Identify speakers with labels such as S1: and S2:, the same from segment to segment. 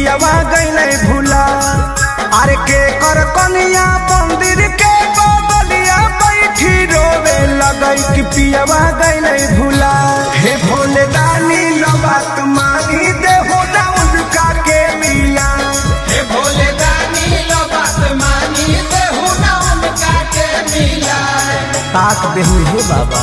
S1: पियावा गईले भूला। अरे के कर कनिया मंदिर के बगलिया बैठी रोवे लगई कि पियावा गईले भूला। हे भोले दानी लो बात मानी देहो ना उनका के मिला।
S2: हे भोले दानी लो बात मानी देहो ना उनका के मिला।
S1: ताक देहु हे बाबा।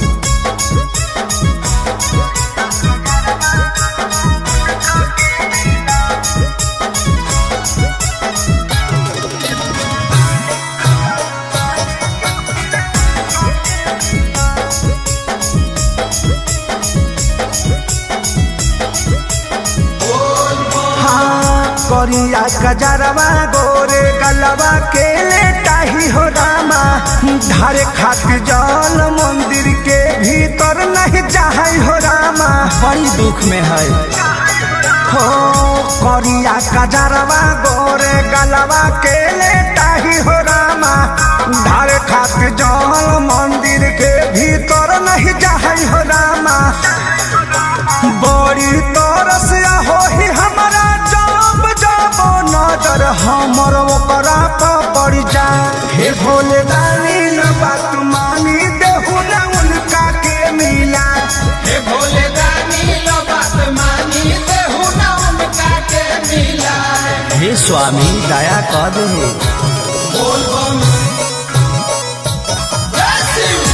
S1: करिया गजरवा गोरे गलवा के लेटाही हो रामा। धारे खातिर जल मंदिर के भीतर नहीं जाई हो रामा। बड़ी दुख में है हो करिया गजरवा गोरे गलवा के लेटाही हो रामा। धारे खातिर जल मंदिर के भीतर नहीं जाई हो रामा। बड़ी तरसिया हो ही हमारा नजर हमर ओकरा पर पड़ जा। हे भोले दानी न बात मानी देहु ना उनका के मिला।
S2: हे भोले दानी लो बात मानी देहो ना उनका के मिला।
S1: हे स्वामी दया कर दे।
S2: बोल बम जय शिव।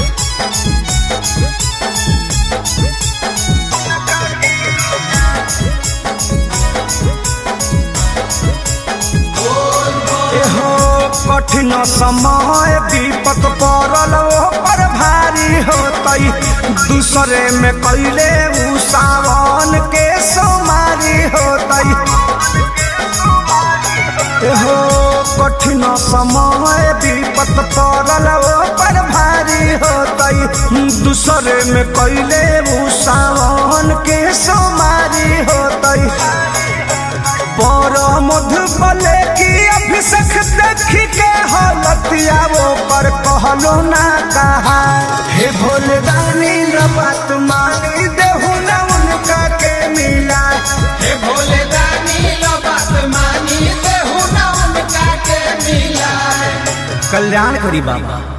S2: कठिन समय विपत पड़ल पर भारी होतई। दूसरे में कैले उ सावन के सोमारी होतई। हो कठिन समय विपत पड़ल पर भारी होतई। दूसरे में कैले उ सावन के सोमारी होतई। पर मधुबले की अभिषेक देखी के हालतिया वो पर कहलो ना कहा। हे भोले दानी न बात मानी देहु ना उनका के मिला। हे भोले दानी लो बात मानी देहो ना उनका के मिला।
S1: कल्याण करी बाबा।